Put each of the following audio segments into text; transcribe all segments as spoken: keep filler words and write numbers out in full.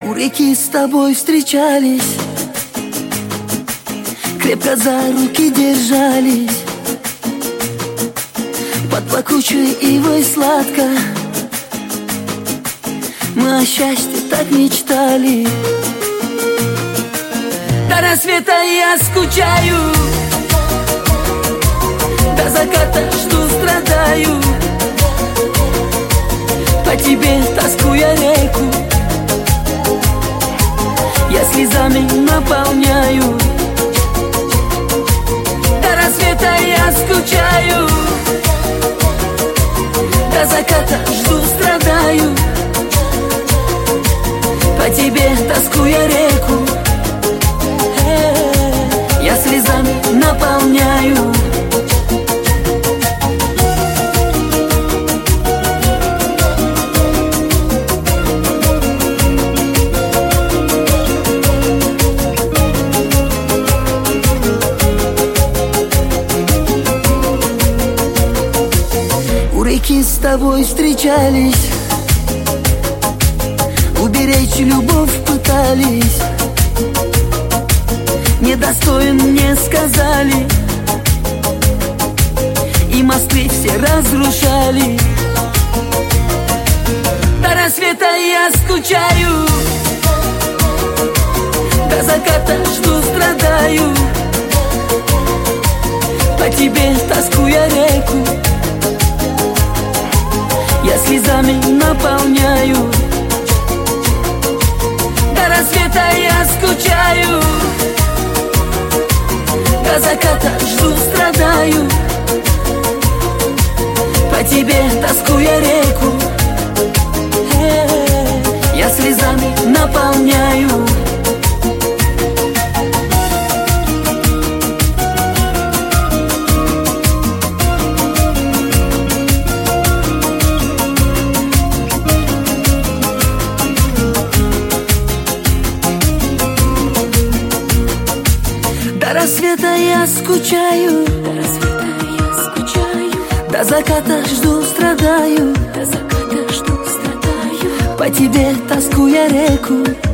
У реки с тобой встречались, крепко за руки держались, под плакучей ивой сладко мы о счастье так мечтали. До рассвета я скучаю, до заката жду, страдаю, по тебе тоскуя реку я слезами наполняю. До рассвета я скучаю, до заката жду, страдаю, по тебе тоскуя реку я слезами наполняю. У реки с тобой встречались, уберечь любовь пытались, недостоин мне сказали, и мосты все разрушали. До рассвета я скучаю, до заката жду, страдаю, по тебе тоскуя реку я слезами наполняю. До рассвета я скучаю, до заката жду, страдаю, по тебе тоскуя реку я слезами наполняю. До рассвета я скучаю, до рассвета я скучаю, до заката жду, страдаю, до заката жду, страдаю, по тебе тоскуя реку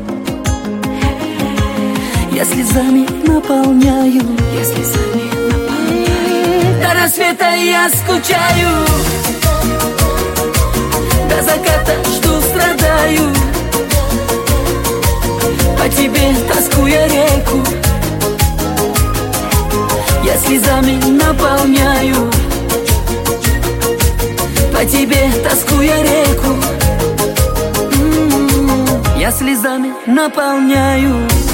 я слезами наполняю, я слезами наполняю. До рассвета я скучаю, до заката жду, страдаю, по тебе тоскуя реку я слезами наполняю, по тебе тоскуя реку я слезами наполняю.